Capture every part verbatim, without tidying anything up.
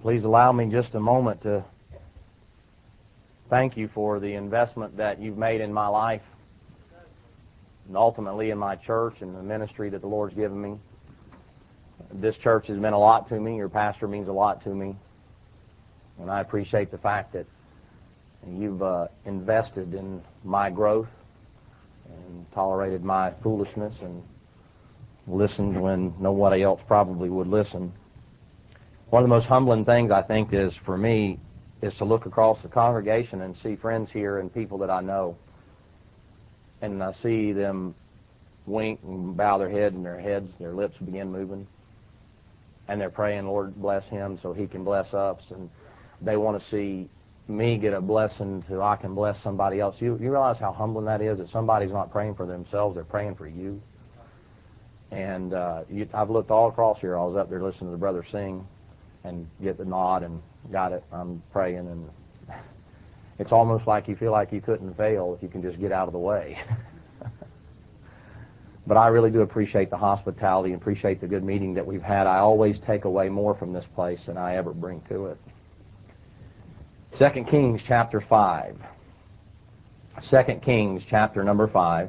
Please allow me just a moment to thank you for the investment that you've made in my life and ultimately in my church and the ministry that the Lord's given me. This church has meant a lot to me. Your pastor means a lot to me. And I appreciate the fact that you've uh, invested in my growth and tolerated my foolishness and listened when nobody else probably would listen. One of the most humbling things, I think, is for me is to look across the congregation and see friends here and people that I know. And I see them wink and bow their head and their heads, their lips begin moving. And they're praying, Lord, bless him so he can bless us. And they want to see me get a blessing so I can bless somebody else. You, you realize how humbling that is, that somebody's not praying for themselves, they're praying for you. And uh, you, I've looked all across here. I was up there listening to the brother sing and get the nod and got it. I'm praying, and it's almost like you feel like you couldn't fail if you can just get out of the way. But I really do appreciate the hospitality and appreciate the good meeting that we've had. I always take away more from this place than I ever bring to it. Second Kings chapter five. Second Kings chapter number five.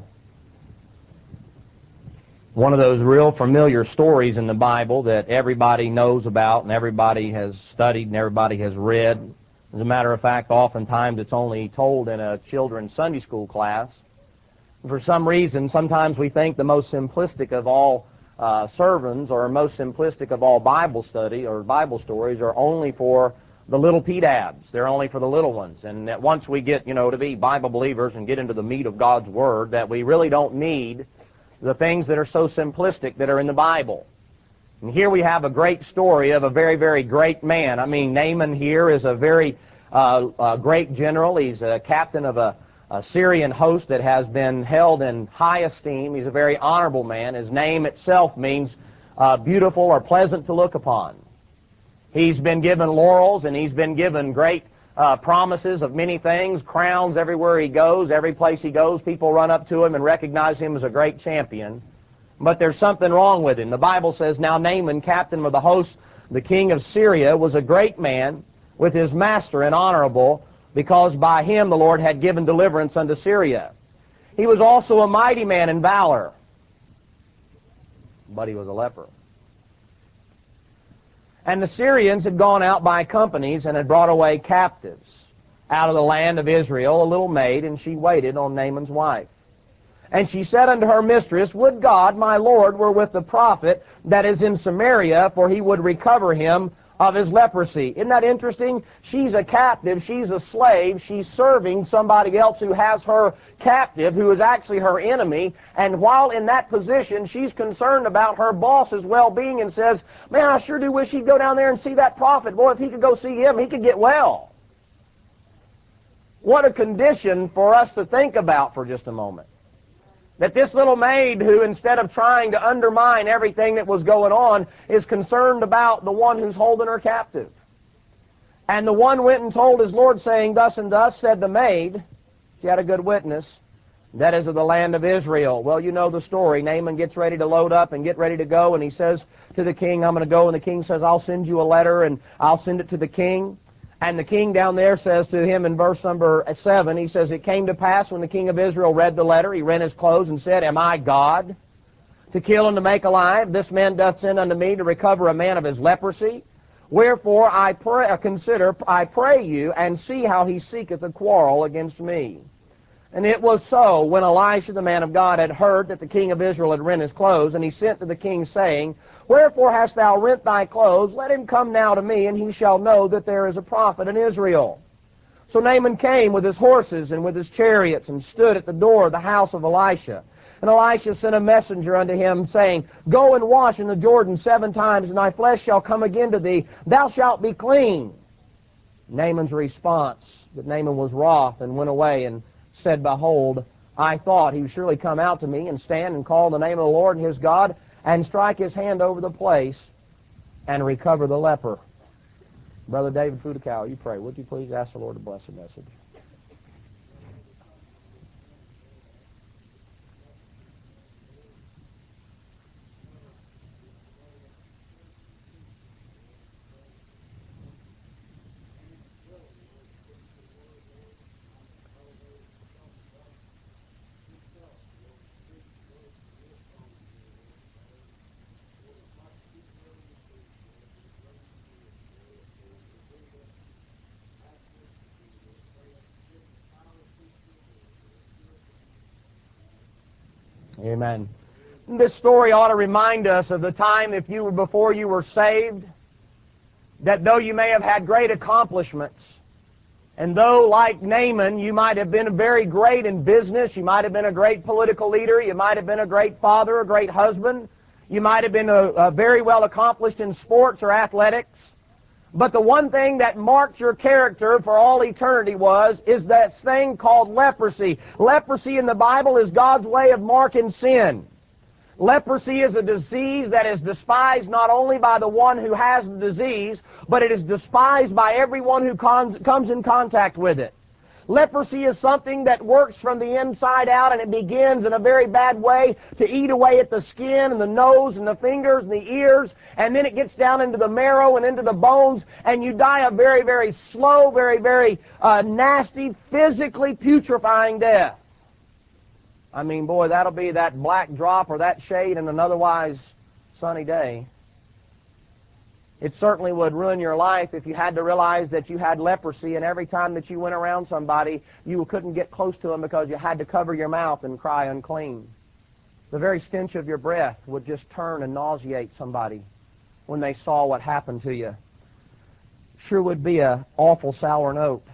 One of those real familiar stories in the Bible that everybody knows about and everybody has studied and everybody has read. As a matter of fact, oftentimes it's only told in a children's Sunday school class. For some reason, sometimes we think the most simplistic of all uh, sermons or most simplistic of all Bible study or Bible stories are only for the little P-dabs. They're only for the little ones. And that once we get, you know, to be Bible believers and get into the meat of God's Word, that we really don't need the things that are so simplistic that are in the Bible. And here we have a great story of a very, very great man. I mean, Naaman here is a very uh, uh, great general. He's a captain of a, a Syrian host that has been held in high esteem. He's a very honorable man. His name itself means uh, beautiful or pleasant to look upon. He's been given laurels and he's been given great Uh, promises of many things, crowns everywhere he goes. Every place he goes, people run up to him and recognize him as a great champion. But there's something wrong with him. The Bible says, now Naaman, captain of the host, the king of Syria, was a great man with his master and honorable, because by him the Lord had given deliverance unto Syria. He was also a mighty man in valor, but he was a leper. And the Syrians had gone out by companies and had brought away captives out of the land of Israel, a little maid, and she waited on Naaman's wife. And she said unto her mistress, would God, my Lord, were with the prophet that is in Samaria, for he would recover him of his leprosy. Isn't that interesting? She's a captive, she's a slave, she's serving somebody else who has her captive, who is actually her enemy, and while in that position, she's concerned about her boss's well-being and says, man, I sure do wish he'd go down there and see that prophet. Boy, if he could go see him, he could get well. What a condition for us to think about for just a moment. That this little maid who, instead of trying to undermine everything that was going on, is concerned about the one who's holding her captive. And the one went and told his Lord, saying, thus and thus said the maid, she had a good witness, that is of the land of Israel. Well, you know the story. Naaman gets ready to load up and get ready to go, and he says to the king, I'm going to go, and the king says, I'll send you a letter, and I'll send it to the king. And the king down there says to him in verse number seven, he says, it came to pass when the king of Israel read the letter, he rent his clothes and said, am I God to kill and to make alive? This man doth send unto me to recover a man of his leprosy. Wherefore I pray, consider, I pray you, and see how he seeketh a quarrel against me. And it was so, when Elisha the man of God had heard that the king of Israel had rent his clothes, and he sent to the king, saying, wherefore hast thou rent thy clothes? Let him come now to me, and he shall know that there is a prophet in Israel. So Naaman came with his horses and with his chariots, and stood at the door of the house of Elisha. And Elisha sent a messenger unto him, saying, go and wash in the Jordan seven times, and thy flesh shall come again to thee. Thou shalt be clean. Naaman's response, that Naaman was wroth, and went away, and said, behold, I thought he would surely come out to me and stand and call the name of the Lord his God and strike his hand over the place and recover the leper. Brother David Fudakow, you pray. Would you please ask the Lord to bless the message? Amen. This story ought to remind us of the time if you were before you were saved, that though you may have had great accomplishments, and though, like Naaman, you might have been very great in business, you might have been a great political leader, you might have been a great father, a great husband, you might have been a, a very well accomplished in sports or athletics, but the one thing that marked your character for all eternity was, is that thing called leprosy. Leprosy in the Bible is God's way of marking sin. Leprosy is a disease that is despised not only by the one who has the disease, but it is despised by everyone who con- comes in contact with it. Leprosy is something that works from the inside out, and it begins in a very bad way to eat away at the skin and the nose and the fingers and the ears, and then it gets down into the marrow and into the bones, and you die a very, very slow, very, very uh, nasty, physically putrefying death. I mean, boy, that'll be that black drop or that shade in an otherwise sunny day. It certainly would ruin your life if you had to realize that you had leprosy, and every time that you went around somebody, you couldn't get close to them because you had to cover your mouth and cry unclean. The very stench of your breath would just turn and nauseate somebody when they saw what happened to you. Sure would be an awful sour note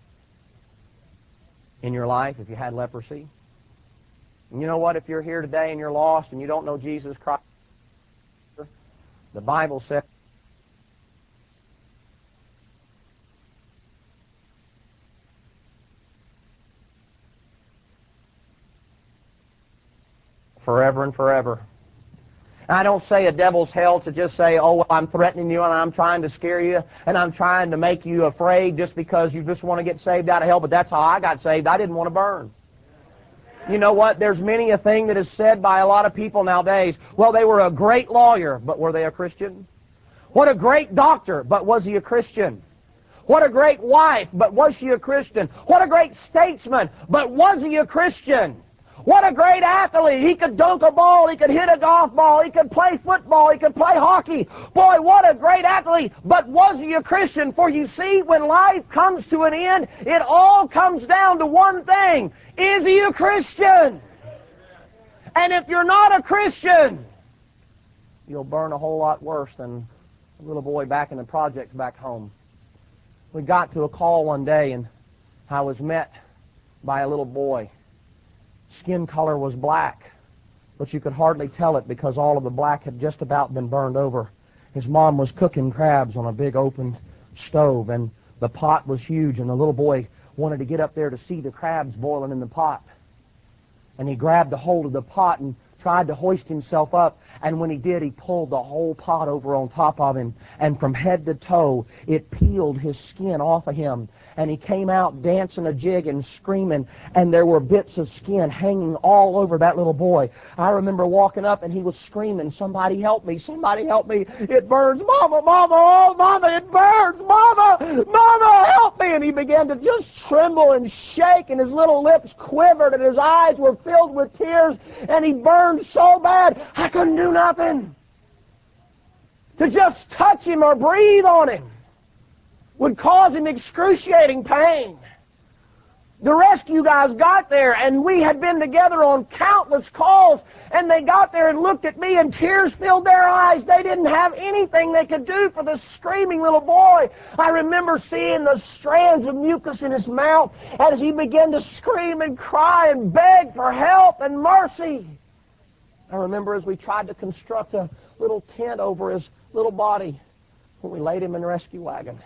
in your life if you had leprosy. And you know what? If you're here today and you're lost and you don't know Jesus Christ, the Bible says, forever and forever. I don't say a devil's hell to just say, oh, well, I'm threatening you and I'm trying to scare you and I'm trying to make you afraid just because you just want to get saved out of hell, but that's how I got saved. I didn't want to burn. You know what? There's many a thing that is said by a lot of people nowadays. Well, they were a great lawyer, but were they a Christian? What a great doctor, but was he a Christian? What a great wife, but was she a Christian? What a great statesman, but was he a Christian? What a great athlete. He could dunk a ball, he could hit a golf ball, he could play football, he could play hockey. Boy, what a great athlete. But was he a Christian? For you see, when life comes to an end, it all comes down to one thing. Is he a Christian? And if you're not a Christian, you'll burn a whole lot worse than a little boy back in the projects back home. We got to a call one day, and I was met by a little boy. Skin color was black, but you could hardly tell it because all of the black had just about been burned over. His mom was cooking crabs on a big open stove, and the pot was huge, and the little boy wanted to get up there to see the crabs boiling in the pot. And he grabbed a hold of the pot and tried to hoist himself up, and when he did, he pulled the whole pot over on top of him, and from head to toe, it peeled his skin off of him, and he came out dancing a jig and screaming, and there were bits of skin hanging all over that little boy. I remember walking up, and he was screaming, somebody help me, somebody help me, it burns, mama, mama, oh, mama, it burns, mama, mama, help me, and he began to just tremble and shake, and his little lips quivered, and his eyes were filled with tears, and he burned so bad, I couldn't do nothing. To just touch him or breathe on him would cause him excruciating pain. The rescue guys got there, and we had been together on countless calls, and they got there and looked at me, and tears filled their eyes. They didn't have anything they could do for this screaming little boy. I remember seeing the strands of mucus in his mouth as he began to scream and cry and beg for help and mercy. I remember as we tried to construct a little tent over his little body when we laid him in the rescue wagon.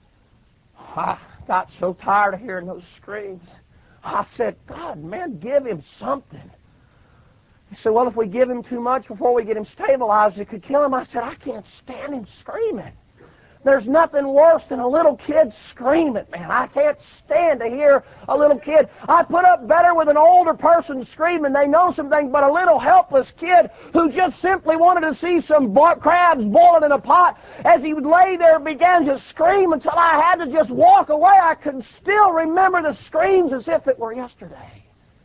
I got so tired of hearing those screams. I said, God, man, give him something. He said, well, if we give him too much before we get him stabilized, it could kill him. I said, I can't stand him screaming. There's nothing worse than a little kid screaming, man. I can't stand to hear a little kid. I put up better with an older person screaming. They know something, but a little helpless kid who just simply wanted to see some bo- crabs boiling in a pot, as he would lay there and began to scream until I had to just walk away. I can still remember the screams as if it were yesterday.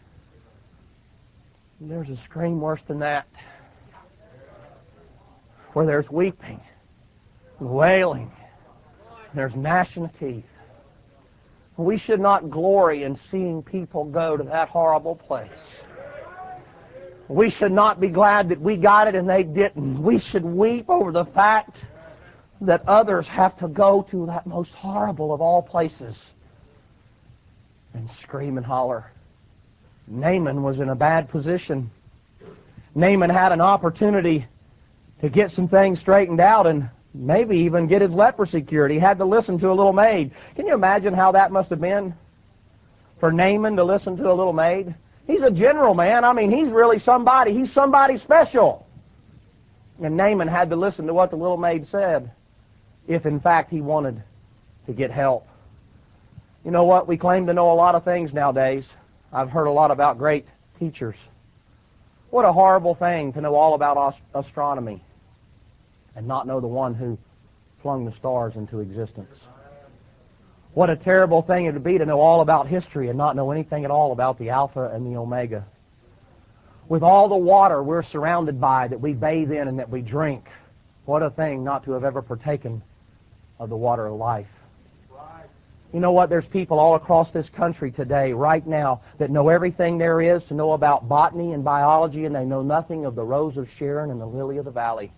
And there's a scream worse than that, where there's weeping, wailing, there's gnashing of teeth. We should not glory in seeing people go to that horrible place. We should not be glad that we got it and they didn't. We should weep over the fact that others have to go to that most horrible of all places and scream and holler. Naaman was in a bad position. Naaman had an opportunity to get some things straightened out and maybe even get his leprosy cured. He had to listen to a little maid. Can you imagine how that must have been for Naaman to listen to a little maid? He's a general man. I mean, he's really somebody. He's somebody special. And Naaman had to listen to what the little maid said if, in fact, he wanted to get help. You know what? We claim to know a lot of things nowadays. I've heard a lot about great teachers. What a horrible thing to know all about astronomy and not know the one who flung the stars into existence. What a terrible thing it would be to know all about history and not know anything at all about the Alpha and the Omega. With all the water we're surrounded by that we bathe in and that we drink, what a thing not to have ever partaken of the water of life. You know what? There's people all across this country today, right now, that know everything there is to know about botany and biology, and they know nothing of the rose of Sharon and the lily of the valley.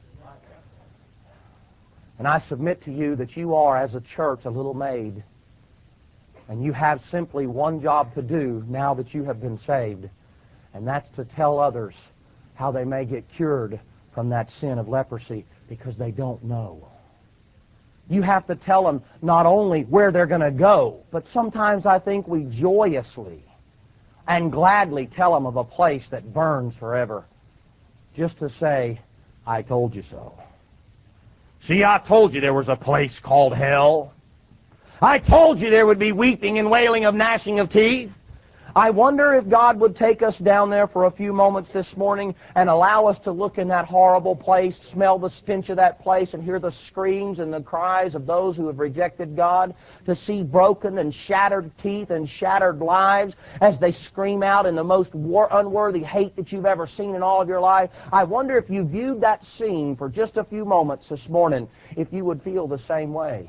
And I submit to you that you are, as a church, a little maid. And you have simply one job to do now that you have been saved, and that's to tell others how they may get cured from that sin of leprosy because they don't know. You have to tell them not only where they're going to go, but sometimes I think we joyously and gladly tell them of a place that burns forever just to say, I told you so. See, I told you there was a place called hell. I told you there would be weeping and wailing of gnashing of teeth. I wonder if God would take us down there for a few moments this morning and allow us to look in that horrible place, smell the stench of that place, and hear the screams and the cries of those who have rejected God, to see broken and shattered teeth and shattered lives as they scream out in the most war- unworthy hate that you've ever seen in all of your life. I wonder if you viewed that scene for just a few moments this morning, if you would feel the same way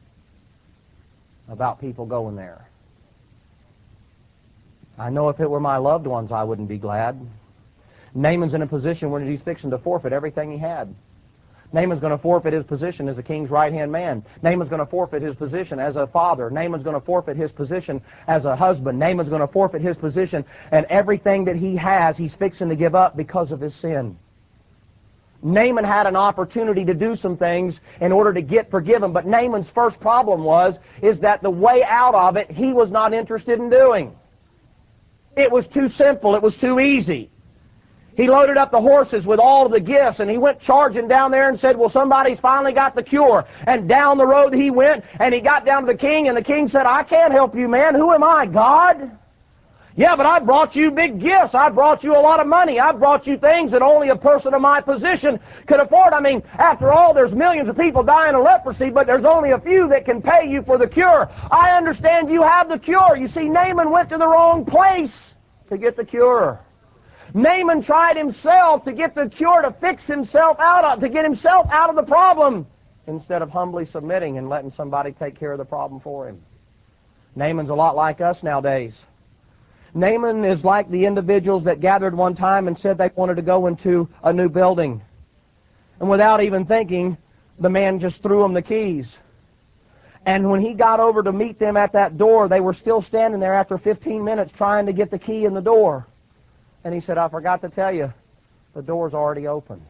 about people going there. I know if it were my loved ones, I wouldn't be glad. Naaman's in a position where he's fixing to forfeit everything he had. Naaman's going to forfeit his position as a king's right-hand man. Naaman's going to forfeit his position as a father. Naaman's going to forfeit his position as a husband. Naaman's going to forfeit his position, and everything that he has, he's fixing to give up because of his sin. Naaman had an opportunity to do some things in order to get forgiven, but Naaman's first problem was is that the way out of it he was not interested in doing. It was too simple. It was too easy. He loaded up the horses with all of the gifts, and he went charging down there and said, well, somebody's finally got the cure. And down the road he went, and he got down to the king, and the king said, I can't help you, man. Who am I, God? Yeah, but I brought you big gifts. I brought you a lot of money. I brought you things that only a person of my position could afford. I mean, after all, there's millions of people dying of leprosy, but there's only a few that can pay you for the cure. I understand you have the cure. You see, Naaman went to the wrong place to get the cure. Naaman tried himself to get the cure, to fix himself out of, to get himself out of the problem, instead of humbly submitting and letting somebody take care of the problem for him. Naaman's a lot like us nowadays. Naaman is like the individuals that gathered one time and said they wanted to go into a new building. And without even thinking, the man just threw them the keys. And when he got over to meet them at that door, they were still standing there after fifteen minutes trying to get the key in the door. And he said, I forgot to tell you, the door's already open.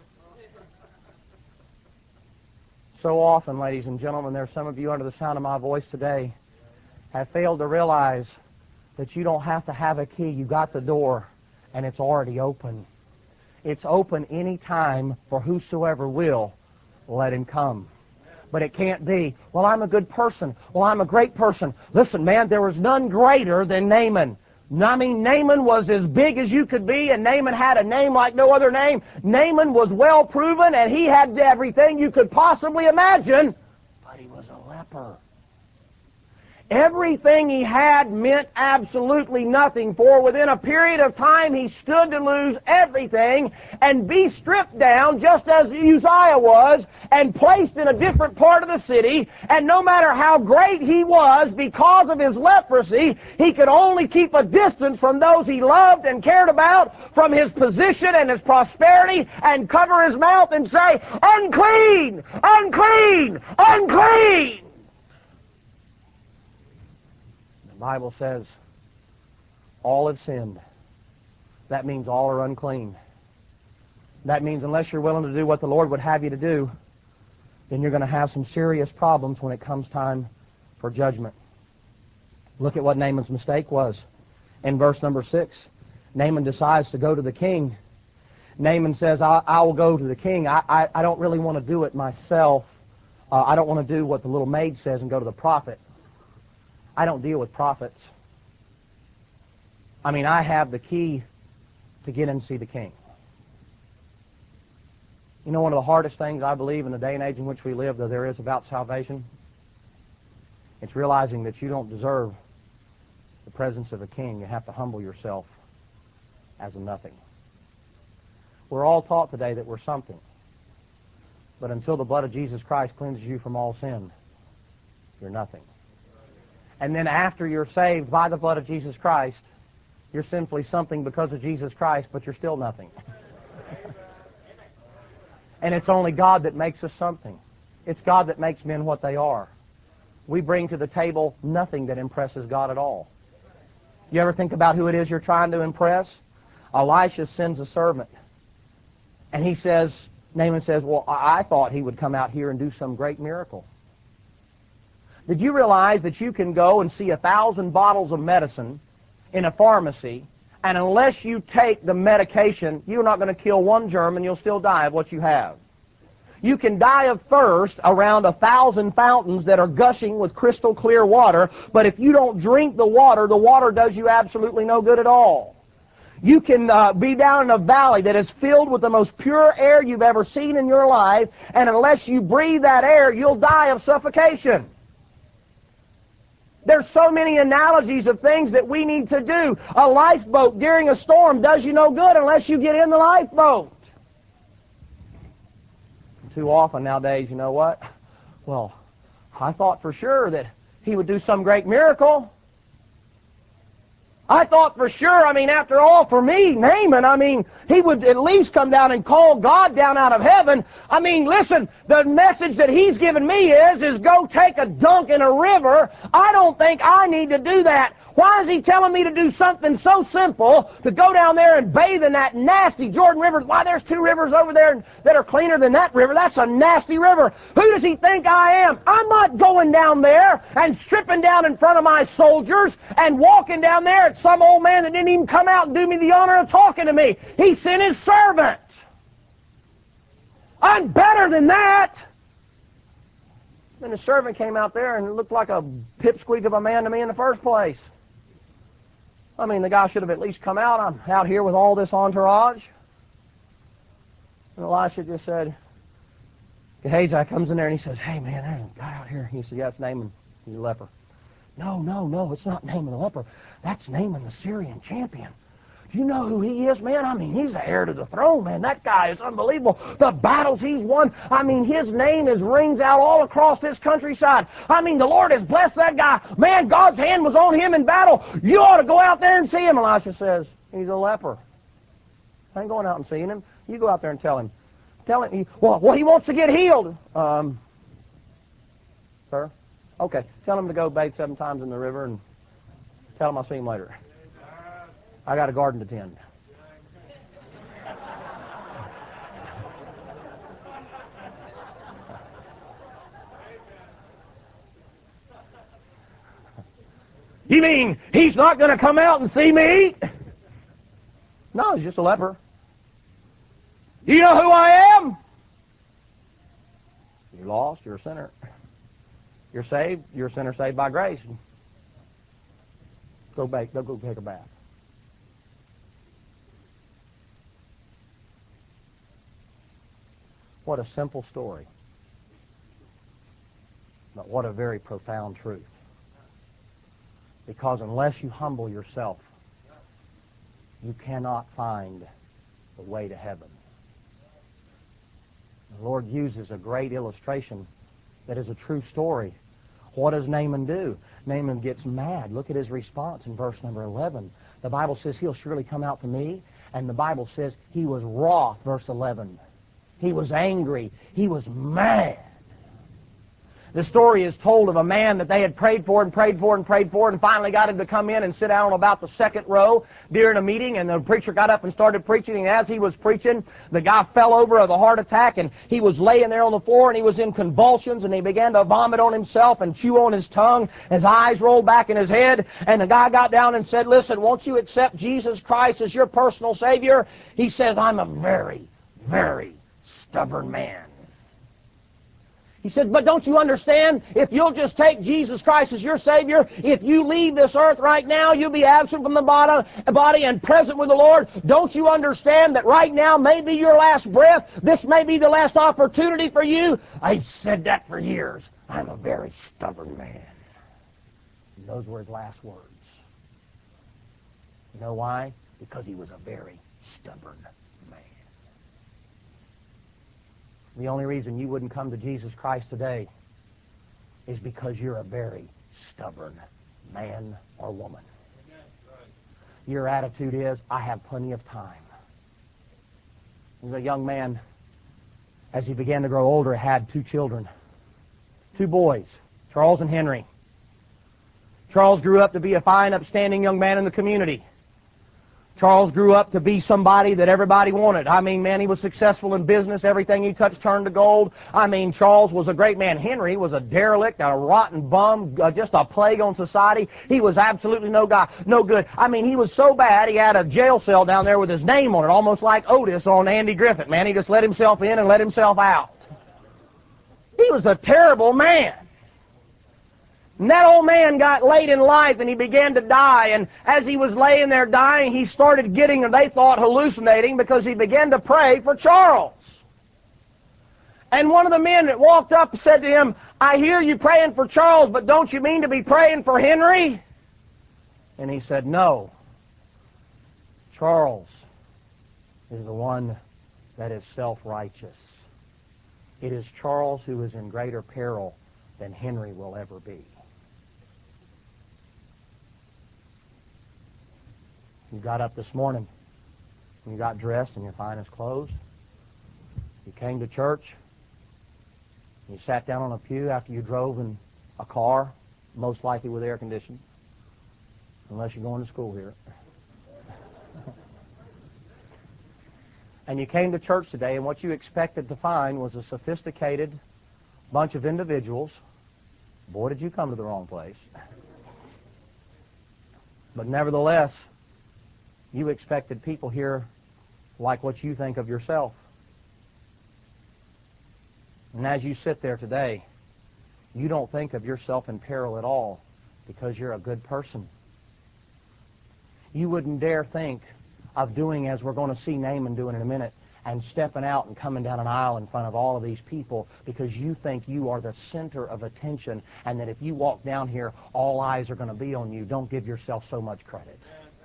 So often, ladies and gentlemen, there's some of you under the sound of my voice today have failed to realize that you don't have to have a key. You got the door, and it's already open. It's open any time for whosoever will, let him come. But it can't be, well, I'm a good person. Well, I'm a great person. Listen, man, there was none greater than Naaman. I mean, Naaman was as big as you could be, and Naaman had a name like no other name. Naaman was well proven, and he had everything you could possibly imagine, but he was a leper. Everything he had meant absolutely nothing, for within a period of time he stood to lose everything and be stripped down just as Uzziah was and placed in a different part of the city. And no matter how great he was, because of his leprosy, he could only keep a distance from those he loved and cared about, from his position and his prosperity, and cover his mouth and say, "Unclean! Unclean! Unclean!" The Bible says all have sinned. That means all are unclean. That means unless you're willing to do what the Lord would have you to do, then you're going to have some serious problems when it comes time for judgment. Look at what Naaman's mistake was. In verse number six, Naaman decides to go to the king. Naaman says, I, I will go to the king. I, I, I don't really want to do it myself. Uh, I don't want to do what the little maid says and go to the prophet. I don't deal with prophets. I mean, I have the key to get in and see the king. You know, one of the hardest things I believe in the day and age in which we live, though there is about salvation, it's realizing that you don't deserve the presence of a king. You have to humble yourself as a nothing. We're all taught today that we're something. But until the blood of Jesus Christ cleanses you from all sin, you're nothing. And then after you're saved by the blood of Jesus Christ, you're simply something because of Jesus Christ, but you're still nothing. And it's only God that makes us something. It's God that makes men what they are. We bring to the table nothing that impresses God at all. You ever think about who it is you're trying to impress? Elisha sends a servant. And he says, Naaman says, well, I thought he would come out here and do some great miracle. Did you realize that you can go and see a thousand bottles of medicine in a pharmacy, and unless you take the medication, you're not going to kill one germ and you'll still die of what you have? You can die of thirst around a thousand fountains that are gushing with crystal clear water, but if you don't drink the water, the water does you absolutely no good at all. You can uh, be down in a valley that is filled with the most pure air you've ever seen in your life, and unless you breathe that air, you'll die of suffocation. There's so many analogies of things that we need to do. A lifeboat during a storm does you no good unless you get in the lifeboat. Too often nowadays, you know what? Well, I thought for sure that he would do some great miracle. I thought for sure, I mean, after all, for me, Naaman, I mean, he would at least come down and call God down out of heaven. I mean, listen, the message that he's given me is, is go take a dunk in a river. I don't think I need to do that. Why is he telling me to do something so simple, to go down there and bathe in that nasty Jordan River? Why, there's two rivers over there that are cleaner than that river. That's a nasty river. Who does he think I am? I'm not going down there and stripping down in front of my soldiers and walking down there at some old man that didn't even come out and do me the honor of talking to me. He sent his servant. I'm better than that. And the servant came out there and looked like a pipsqueak of a man to me in the first place. I mean, the guy should have at least come out. I'm out here with all this entourage. And Elisha just said, Gehazi comes in there and he says, hey, man, there's a guy out here. He said, yeah, it's Naaman. He's a leper. No, no, no, it's not Naaman the leper. That's Naaman the Syrian champion. Do you know who he is, man? I mean, he's the heir to the throne, man. That guy is unbelievable. The battles he's won, I mean, his name is rings out all across this countryside. I mean, the Lord has blessed that guy. Man, God's hand was on him in battle. You ought to go out there and see him. Elisha says, he's a leper. I ain't going out and seeing him. You go out there and tell him. Tell him, he, well, well, he wants to get healed. Um, sir? Okay, tell him to go bathe seven times in the river and tell him I'll see him later. I got a garden to tend. You mean he's not going to come out and see me? No, he's just a leper. You know who I am? You're lost, you're a sinner. You're saved, you're a sinner saved by grace. Go back, go, go take a bath. What a simple story. But what a very profound truth. Because unless you humble yourself, you cannot find the way to heaven. The Lord uses a great illustration that is a true story. What does Naaman do? Naaman gets mad. Look at his response in verse number eleven. The Bible says, he'll surely come out to me. And the Bible says he was wroth, verse eleven. He was angry. He was mad. The story is told of a man that they had prayed for and prayed for and prayed for and finally got him to come in and sit down on about the second row during a meeting, and the preacher got up and started preaching, and as he was preaching, the guy fell over of a heart attack, and he was laying there on the floor, and he was in convulsions, and he began to vomit on himself and chew on his tongue. His eyes rolled back in his head, and the guy got down and said, "Listen, won't you accept Jesus Christ as your personal Savior?" He says, "I'm a very, very stubborn man." He said, "But don't you understand? If you'll just take Jesus Christ as your Savior, if you leave this earth right now, you'll be absent from the body and present with the Lord. Don't you understand that right now may be your last breath? This may be the last opportunity for you." I've said that for years. I'm a very stubborn man. And those were his last words. You know why? Because he was a very stubborn man. The only reason you wouldn't come to Jesus Christ today is because you're a very stubborn man or woman. Your attitude is, "I have plenty of time." The young man, as he began to grow older, had two children, two boys, Charles and Henry. Charles grew up to be a fine, upstanding young man in the community. Charles grew up to be somebody that everybody wanted. I mean, man, he was successful in business. Everything he touched turned to gold. I mean, Charles was a great man. Henry was a derelict, a rotten bum, uh, just a plague on society. He was absolutely no guy, no good. I mean, he was so bad, he had a jail cell down there with his name on it, almost like Otis on Andy Griffith. Man, he just let himself in and let himself out. He was a terrible man. And that old man got late in life and he began to die, and as he was laying there dying, he started getting, and they thought, hallucinating, because he began to pray for Charles. And one of the men that walked up said to him, "I hear you praying for Charles, but don't you mean to be praying for Henry?" And he said, "No. Charles is the one that is self-righteous. It is Charles who is in greater peril than Henry will ever be." You got up this morning, you got dressed in your finest clothes, you came to church, you sat down on a pew after you drove in a car, most likely with air conditioning, unless you're going to school here. And you came to church today, and what you expected to find was a sophisticated bunch of individuals. Boy, did you come to the wrong place. But nevertheless, you expected people here like what you think of yourself. And as you sit there today, you don't think of yourself in peril at all because you're a good person. You wouldn't dare think of doing as we're going to see Naaman doing in a minute, and stepping out and coming down an aisle in front of all of these people because you think you are the center of attention, and that if you walk down here, all eyes are going to be on you. Don't give yourself so much credit.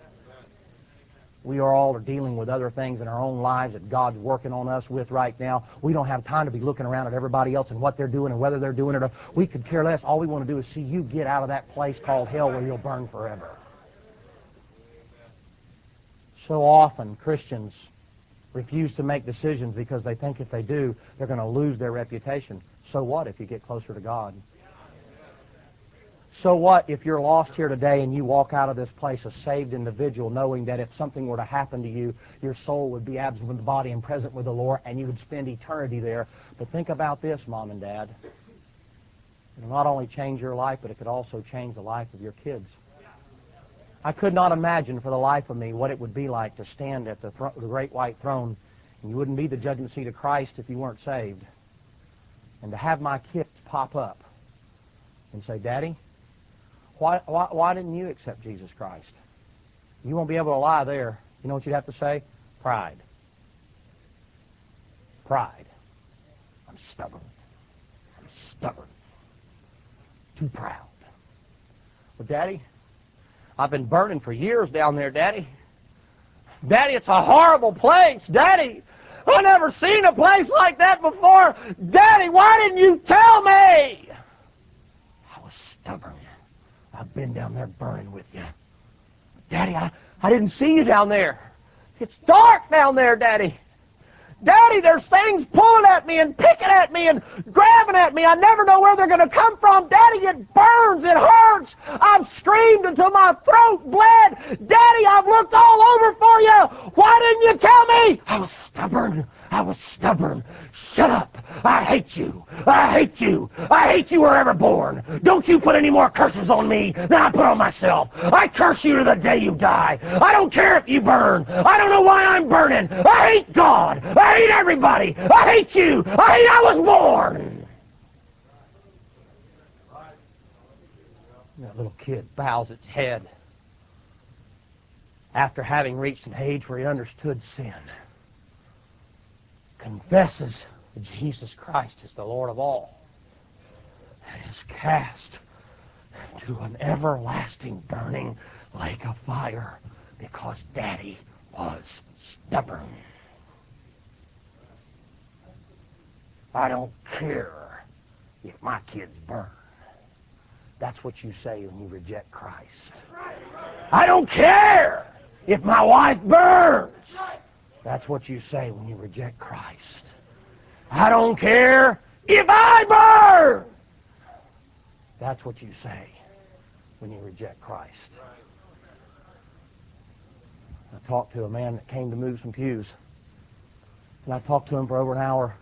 We are all dealing with other things in our own lives that God's working on us with right now. We don't have time to be looking around at everybody else and what they're doing and whether they're doing it. Or we could care less. All we want to do is see you get out of that place called hell where you'll burn forever. So often Christians refuse to make decisions because they think if they do, they're going to lose their reputation. So what if you get closer to God? So what if you're lost here today and you walk out of this place a saved individual, knowing that if something were to happen to you, your soul would be absent from the body and present with the Lord, and you would spend eternity there. But think about this, Mom and Dad. It'll not only change your life, but it could also change the life of your kids. I could not imagine for the life of me what it would be like to stand at the, th- the great white throne, and you wouldn't be the judgment seat of Christ if you weren't saved, and to have my kids pop up and say, "Daddy, why, why, why didn't you accept Jesus Christ?" You won't be able to lie there. You know what you'd have to say? Pride. Pride. I'm stubborn. I'm stubborn. Too proud. But Daddy, I've been burning for years down there, Daddy. Daddy, it's a horrible place, Daddy. I've never seen a place like that before. Daddy, why didn't you tell me? I was stubborn. I've been down there burning with you. Daddy, I, I didn't see you down there. It's dark down there, Daddy. Daddy, there's things pulling at me and picking at me and grabbing at me. I never know where they're going to come from. Daddy, it burns. It hurts. I've screamed until my throat bled. Daddy, I've looked all over for you. Why didn't you tell me? I was stubborn. I was stubborn. Shut up. I hate you. I hate you. I hate you wherever born. Don't you put any more curses on me than I put on myself. I curse you to the day you die. I don't care if you burn. I don't know why I'm burning. I hate God. I hate everybody. I hate you. I hate I was born. That little kid bows its head after having reached an age where he understood sin. Confesses that Jesus Christ is the Lord of all, and is cast to an everlasting burning lake of fire because Daddy was stubborn. I don't care if my kids burn. That's what you say when you reject Christ. I don't care if my wife burns. That's what you say when you reject Christ. I don't care if I burn. That's what you say when you reject Christ. I talked to a man that came to move some pews. And I talked to him for over an hour.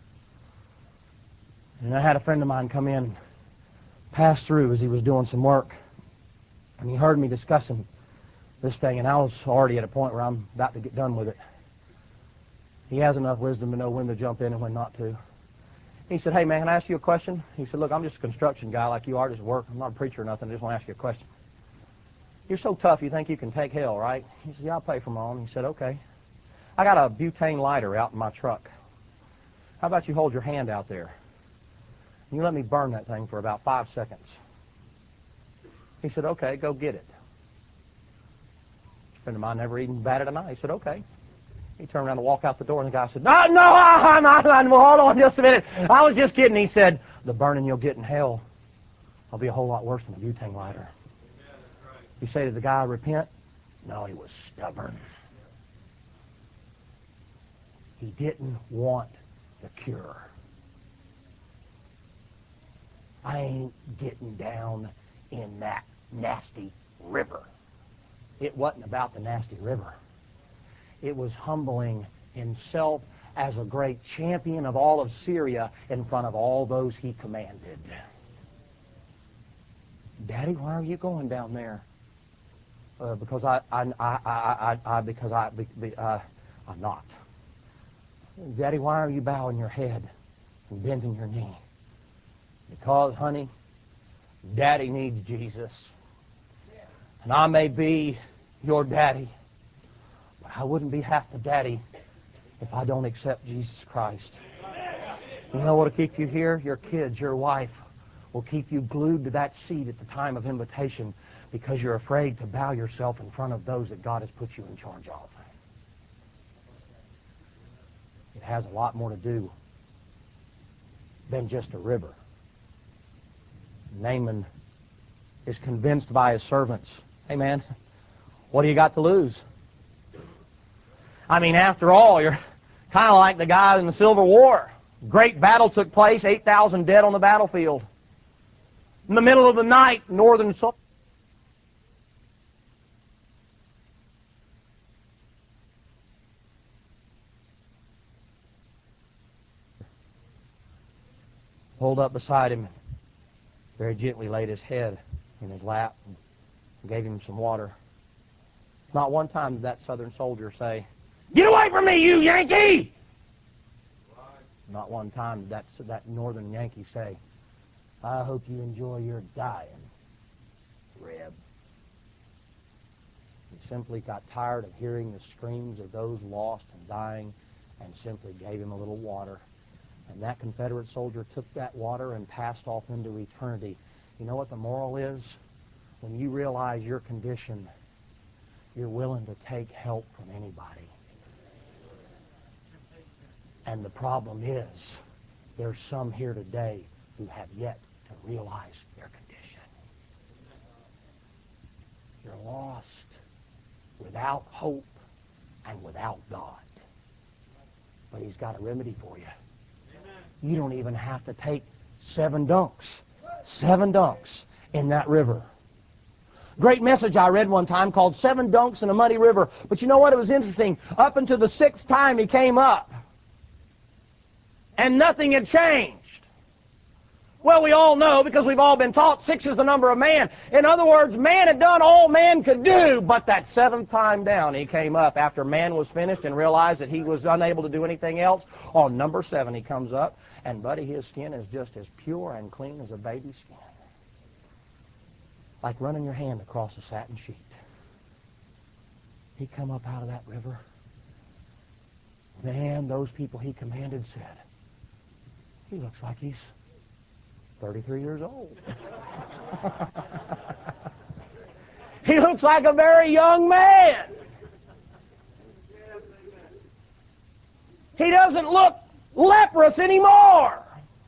And I had a friend of mine come in, pass through as he was doing some work. And he heard me discussing this thing, and I was already at a point where I'm about to get done with it. He has enough wisdom to know when to jump in and when not to. He said, hey, man, can I ask you a question? He said, look, I'm just a construction guy like you are, just work. I'm not a preacher or nothing. I just want to ask you a question. You're so tough, you think you can take hell, right? He said, yeah, I'll pay for my own. He said, okay. I got a butane lighter out in my truck. How about you hold your hand out there? You let me burn that thing for about five seconds. He said, okay, go get it. A friend of mine never even batted an eye. He said, okay. He turned around to walk out the door, and the guy said, no, no, I'm not. Hold on just a minute. I was just kidding. He said, the burning you'll get in hell will be a whole lot worse than a butane lighter. You say to the guy, repent? No, he was stubborn. He didn't want the cure. I ain't getting down in that nasty river. It wasn't about the nasty river. It was humbling himself as a great champion of all of Syria in front of all those he commanded. Daddy, why are you going down there? Uh, because I, I, I, I, I, because I, be, be, uh, I'm not. Daddy, why are you bowing your head and bending your knee? Because, honey, Daddy needs Jesus. And I may be your daddy, but I wouldn't be half the daddy if I don't accept Jesus Christ. You know what will keep you here? Your kids, your wife will keep you glued to that seat at the time of invitation because you're afraid to bow yourself in front of those that God has put you in charge of. It has a lot more to do than just a river. Naaman is convinced by his servants, hey man, what do you got to lose? I mean, after all, you're kind of like the guy in the Civil War. Great battle took place, eight thousand dead on the battlefield. In the middle of the night, northern soldiers pulled up beside him, very gently laid his head in his lap and gave him some water. Not one time did that southern soldier say, "Get away from me, you Yankee!" Not one time did that, that northern Yankee say, "I hope you enjoy your dying, Reb." He simply got tired of hearing the screams of those lost and dying and simply gave him a little water. And that Confederate soldier took that water and passed off into eternity. You know what the moral is? when you realize your condition, you're willing to take help from anybody. And the problem is, there's some here today who have yet to realize their condition. You're lost, without hope, and without God. But He's got a remedy for you. You don't even have to take seven dunks. Seven dunks in that river. Great message I read one time called Seven Dunks in a Muddy River. But you know what? It was interesting. Up until the sixth time he came up, and nothing had changed. Well, we all know, because we've all been taught, six is the number of man. In other words, man had done all man could do, but that seventh time down he came up after man was finished and realized that he was unable to do anything else. On number seven he comes up, and buddy, his skin is just as pure and clean as a baby's skin. Like running your hand across a satin sheet. He come up out of that river. Man, those people he commanded said, he looks like he's thirty-three years old. He looks like a very young man. He doesn't look leprous anymore.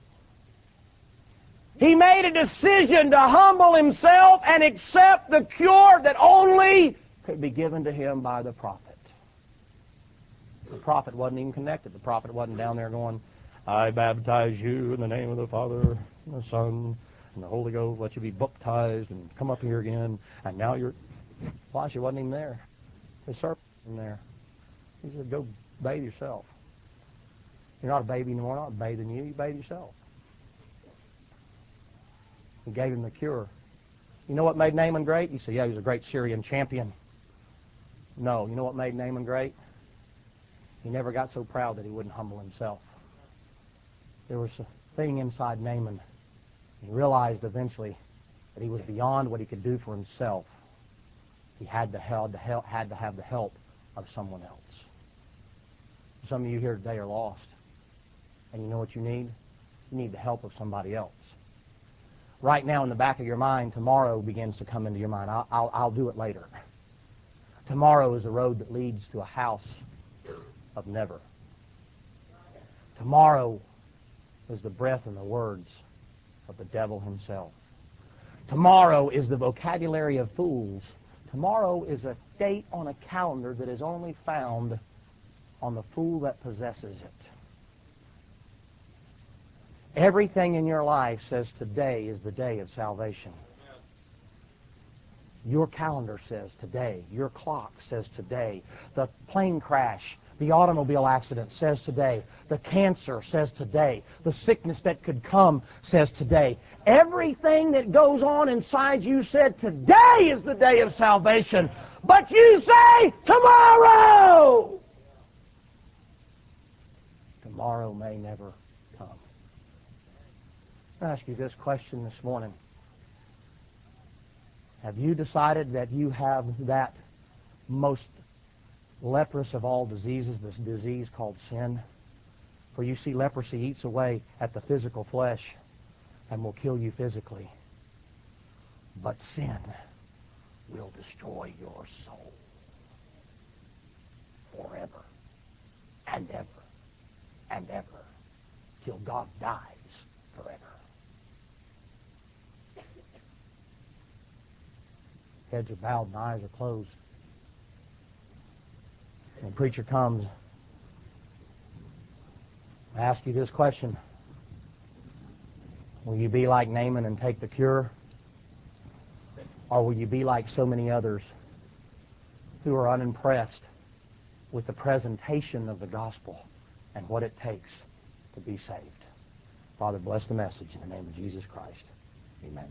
He made a decision to humble himself and accept the cure that only could be given to him by the prophet. The prophet wasn't even connected. The prophet wasn't down there going, I baptize you in the name of the Father and the Son and the Holy Ghost. Let you be baptized and come up here again. And now you're... Elisha wasn't even there. His servant wasn't there. He said, go bathe yourself. You're not a baby anymore. I'm not bathing you. You bathe yourself. He gave him the cure. You know what made Naaman great? You say, yeah, he was a great Syrian champion. No. You know what made Naaman great? He never got so proud that he wouldn't humble himself. There was a thing inside Naaman. He realized eventually that he was beyond what he could do for himself. He had to, had to, help, had to have the help of someone else. Some of you here today are lost. And you know what you need? You need the help of somebody else. Right now in the back of your mind, tomorrow begins to come into your mind. I'll, I'll, I'll do it later. Tomorrow is the road that leads to a house of never. Tomorrow is the breath and the words of the devil himself. Tomorrow is the vocabulary of fools. Tomorrow is a date on a calendar that is only found on the fool that possesses it. Everything in your life says today is the day of salvation. Your calendar says today. Your clock says today. The plane crash, the automobile accident says today. The cancer says today. The sickness that could come says today. Everything that goes on inside you said today is the day of salvation. But you say tomorrow. Tomorrow may never come. I ask you this question this morning. Have you decided that you have that most leprous of all diseases, this disease called sin? For you see, leprosy eats away at the physical flesh and will kill you physically. But sin will destroy your soul forever and ever and ever till God dies forever. Heads are bowed and eyes are closed. When the preacher comes, I ask you this question. Will you be like Naaman and take the cure? Or will you be like so many others who are unimpressed with the presentation of the gospel and what it takes to be saved? Father, bless the message in the name of Jesus Christ. Amen.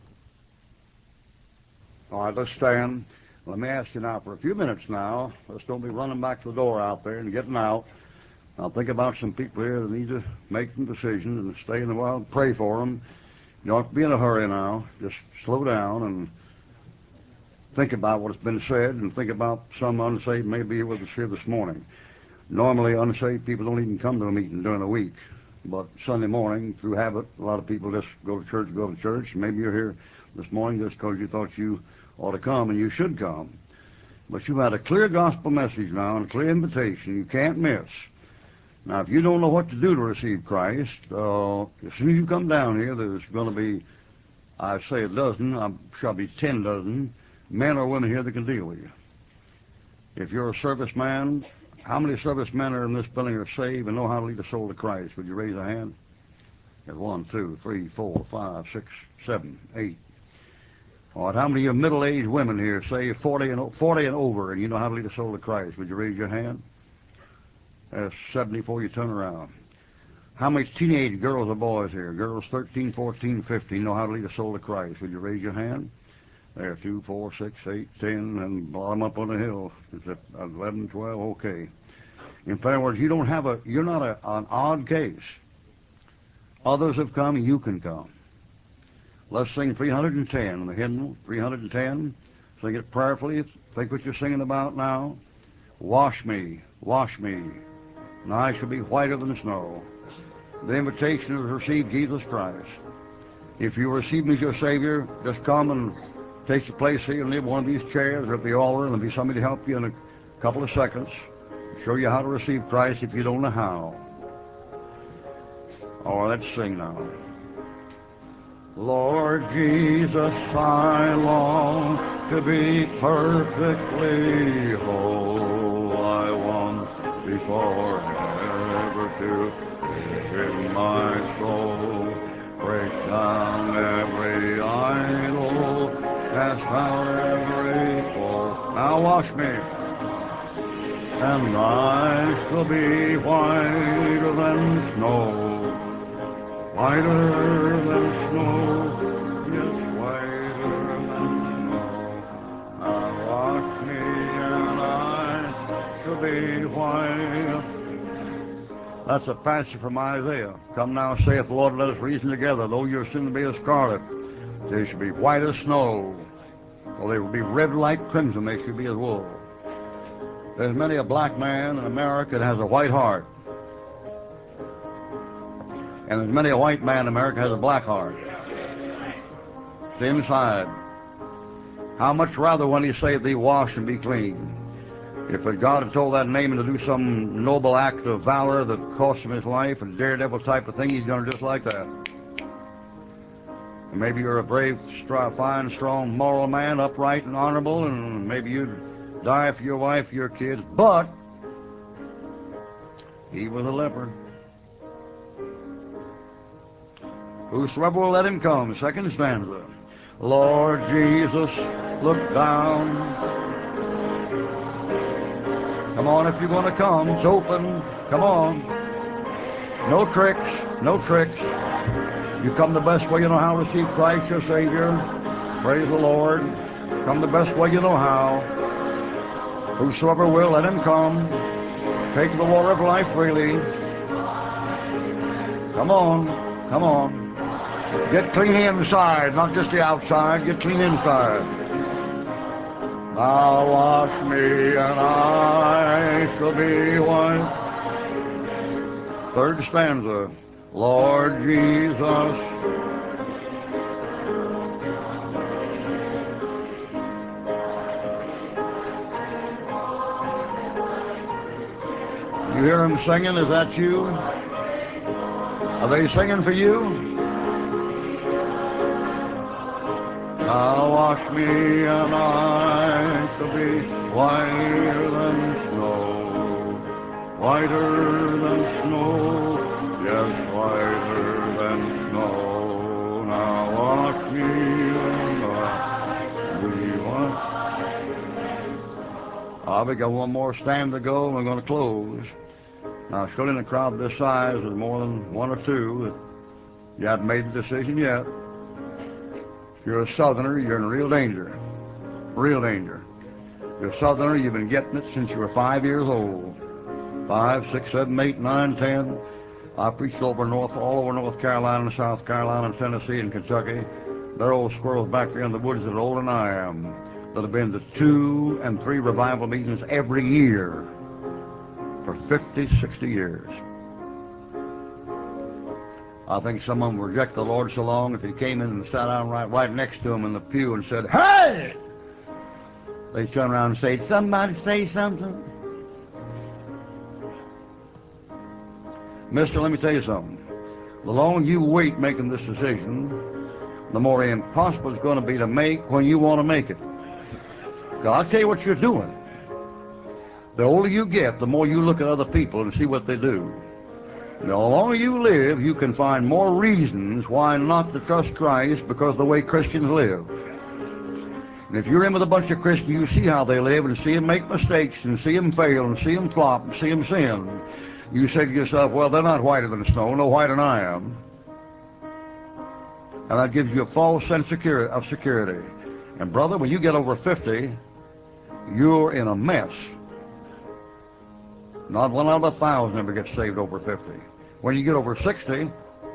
All right, let's stand. Let me ask you now for a few minutes now. Let's don't be running back to the door out there and getting out. I'll think about some people here that need to make some decisions and stay in the while and pray for them. You don't have to be in a hurry now. Just slow down and think about what's been said and think about some unsaved may be with us here this morning. Normally, unsaved people don't even come to a meeting during the week. But Sunday morning, through habit, a lot of people just go to church, go to church. Maybe you're here this morning just because you thought you ought to come, and you should come. But you've had a clear gospel message now and a clear invitation you can't miss. Now, if you don't know what to do to receive Christ, uh, as soon as you come down here, there's going to be, I say a dozen, I'm sure be ten dozen, men or women here that can deal with you. If you're a serviceman, how many servicemen are in this building are saved and know how to lead a soul to Christ? Would you raise a hand? There's one, two, three, four, five, six, seven, eight. All right, how many of you middle-aged women here, say forty and, forty and over, and you know how to lead a soul to Christ? Would you raise your hand? There's seventy before you turn around. How many teenage girls or boys here? Girls thirteen, fourteen, fifteen know how to lead a soul to Christ. Would you raise your hand? There, two, four, six, eight, ten, and bottom up on the hill. Is it eleven, twelve? Okay. In other words, you don't have a, you're not a, an odd case. Others have come, you can come. Let's sing three hundred ten, the hymnal, three hundred ten. Sing it prayerfully. Think what you're singing about now. Wash me, wash me, and I shall be whiter than snow. The invitation is to receive Jesus Christ. If you receive him as your Savior, just come and take your place here and leave one of these chairs or at the altar, and there'll be somebody to help you in a couple of seconds, show you how to receive Christ if you don't know how. Oh, let's sing now. Lord Jesus, I long to be perfectly whole. I want thee forever to live in my soul. Break down every idol, cast out every foe. Now wash me, and I shall be whiter than snow, whiter than snow, yes, whiter than snow. Now wash me, and I shall be white. That's a passage from Isaiah. Come now, saith the Lord, let us reason together. Though your sin be as scarlet, they shall be white as snow. Or they will be red like crimson, they shall be as wool. There's many a black man in America that has a white heart. And there's many a white man in America that has a black heart. It's inside. How much rather when he say thee wash and be clean? If God had told that Naaman to do some noble act of valor that cost him his life, a daredevil type of thing, he's done just like that. And maybe you're a brave, fine, strong, moral man, upright and honorable, and maybe you'd die for your wife, your kids, but he was a leper. Whosoever will let him come, second stanza. Lord Jesus, look down. Come on, if you're going to come, it's open. Come on. No tricks, no tricks. You come the best way you know how to receive Christ your Savior. Praise the Lord. Come the best way you know how. Whosoever will, let him come. Take the water of life freely. Come on, come on. Get clean inside, not just the outside. Get clean inside. Now wash me, and I shall be white. Third stanza. Lord Jesus, you hear them singing? Is that you? Are they singing for you? Now wash me, and I shall be whiter than snow, whiter than snow, yes, whiter than snow. Now wash me, and I shall be white. Ah, we got one more stand to go, and we're going to close. Now, surely in a crowd this size, there's more than one or two that you haven't made the decision yet. You're a Southerner, you're in real danger. Real danger. You're a Southerner, you've been getting it since you were five years old. Five, six, seven, eight, nine, ten. I preached over North, all over North Carolina and South Carolina and Tennessee and Kentucky. There are old squirrels back there in the woods that are older than I am, that have been to two and three revival meetings every year for fifty, sixty years. I think some of them reject the Lord so long, if he came in and sat down right, right next to him in the pew and said, "Hey!" they turn around and say, "Did somebody say something?" Mister, let me tell you something. The longer you wait making this decision, the more impossible it's going to be to make when you want to make it. I'll tell you what you're doing. The older you get, the more you look at other people and see what they do. The longer you live, you can find more reasons why not to trust Christ because of the way Christians live. And if you're in with a bunch of Christians, you see how they live and see them make mistakes and see them fail and see them flop and see them sin. You say to yourself, well, they're not whiter than snow, no whiter than I am. And that gives you a false sense of security. And brother, when you get over fifty, you're in a mess. Not one out of a thousand ever gets saved over fifty. When you get over sixty,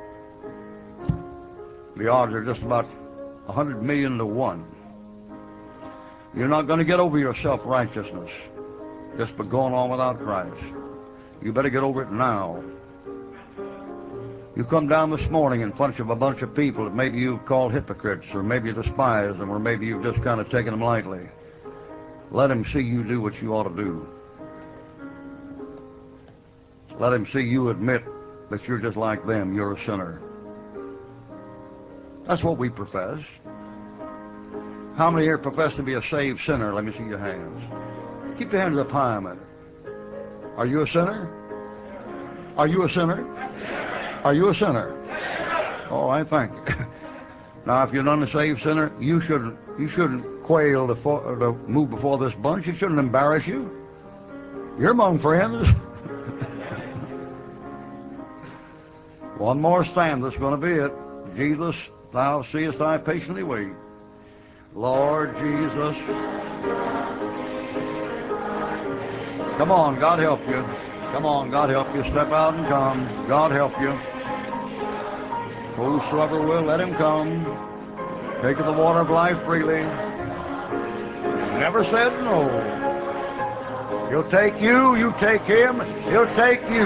the odds are just about a hundred million to one. You're not going to get over your self-righteousness just by going on without Christ. You better get over it now. You come down this morning in front of a bunch of people that maybe you've called hypocrites, or maybe you despise them, or maybe you've just kind of taken them lightly. Let them see you do what you ought to do. Let them see you admit that you're just like them. You're a sinner. That's what we profess. How many here profess to be a saved sinner? Let me see your hands. Keep your hands up high a minute. Are you a sinner? Are you a sinner? Are you a sinner? All right, thank you. Now, if you're not a saved sinner, you shouldn't you shouldn't quail to, for, to move before this bunch. It shouldn't embarrass you. You're among friends. One more stand, that's going to be it. Jesus, thou seest I patiently wait. Lord Jesus. Come on, God help you. Come on, God help you. Step out and come. God help you. Whosoever will, let him come. Take of the water of life freely. Never said no. He'll take you, you take him, he'll take you.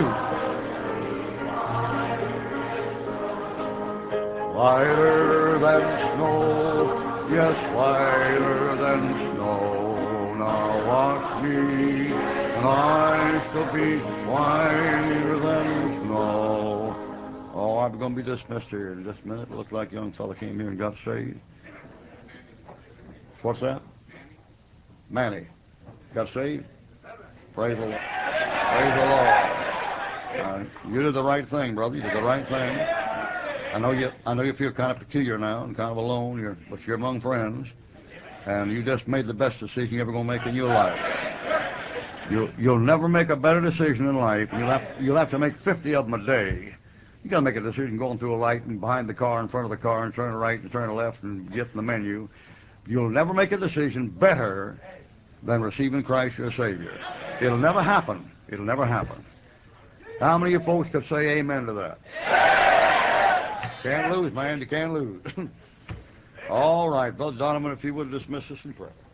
Whiter than snow, yes, whiter than snow. Now wash me, and I shall be whiter than snow. Oh, I'm going to be dismissed here in just a minute. It looked like a young fellow came here and got saved. What's that? Manny. Got saved? Praise the Lord. Praise the Lord. Uh, you did the right thing, brother. You did the right thing. I know you. I know you feel kind of peculiar now and kind of alone. You're, but you're among friends, and you just made the best decision you're ever going to make in your life. You'll you'll never make a better decision in life. You'll have you'll have to make fifty of them a day. You got to make a decision going through a light and behind the car, in front of the car, and turn right and turn left and get in the menu. You'll never make a decision better than receiving Christ your Savior. It'll never happen. It'll never happen. How many of you folks could say amen to that? Can't lose, man. You can't lose. All right, Brother Donovan, if you would dismiss us in prayer.